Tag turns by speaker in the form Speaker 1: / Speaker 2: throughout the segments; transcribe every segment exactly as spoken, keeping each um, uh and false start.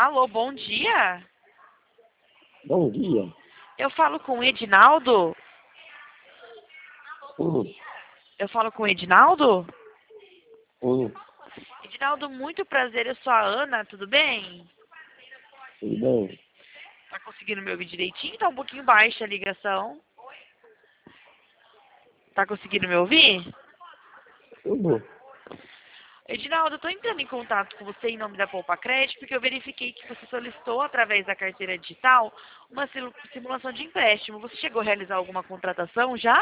Speaker 1: Alô, bom dia.
Speaker 2: Bom dia.
Speaker 1: Eu falo com o Edinaldo?
Speaker 2: Hum,
Speaker 1: Eu falo com o Edinaldo?
Speaker 2: hum,
Speaker 1: Edinaldo, muito prazer. Eu sou a Ana, tudo bem?
Speaker 2: tudo bem?
Speaker 1: Tá conseguindo me ouvir direitinho? Tá um pouquinho baixa a ligação. Tá conseguindo me ouvir?
Speaker 2: Tudo.
Speaker 1: Edinaldo, eu tô entrando em contato com você em nome da Poupa Crédito porque eu verifiquei que você solicitou através da carteira digital uma sil- simulação de empréstimo. Você chegou a realizar alguma contratação já?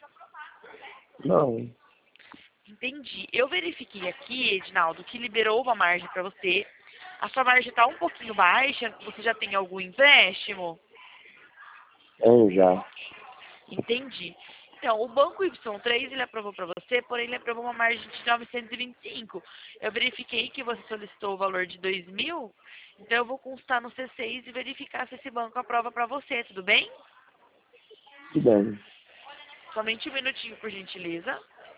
Speaker 2: Não,
Speaker 1: Entendi. Eu verifiquei aqui, Edinaldo, que liberou uma margem para você. A sua margem está um pouquinho baixa. Você já tem algum empréstimo?
Speaker 2: tem já.
Speaker 1: Entendi. Então, o banco Y três, ele aprovou para você, porém ele aprovou uma margem de novecentos e vinte e cinco. Eu verifiquei que você solicitou o valor de dois mil, então eu vou constar no C seis e verificar se esse banco aprova para você, tudo bem?
Speaker 2: Tudo bem.
Speaker 1: Somente um minutinho, por gentileza.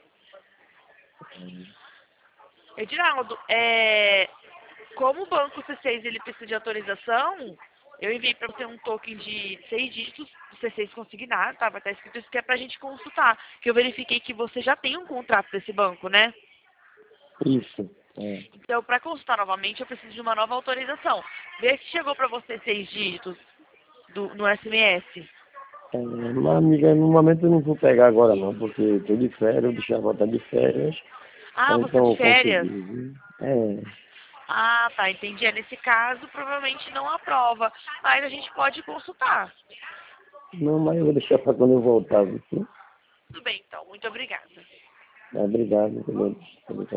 Speaker 1: Edinaldo, é, como o banco C seis ele precisa de autorização, eu enviei para você um token de seis dígitos do C seis consignado, tá? Vai estar escrito isso que é para a gente consultar. Que eu verifiquei que você já tem um contrato desse banco, né?
Speaker 2: Isso. É.
Speaker 1: Então, para consultar novamente, eu preciso de uma nova autorização. Vê se chegou para você seis dígitos do- no S M S.
Speaker 2: É, mas, amiga, no momento eu não vou pegar agora não, porque estou de férias, o bicho vai estar de férias.
Speaker 1: Ah, você tá
Speaker 2: Então
Speaker 1: de
Speaker 2: eu consegui.
Speaker 1: férias?
Speaker 2: Viu? É.
Speaker 1: Ah, tá, entendi. É, nesse caso, provavelmente não aprova, mas a gente pode consultar.
Speaker 2: Não, mas eu vou deixar para quando eu voltar, viu?
Speaker 1: Tudo bem, então. Muito obrigada.
Speaker 2: Obrigado, beleza.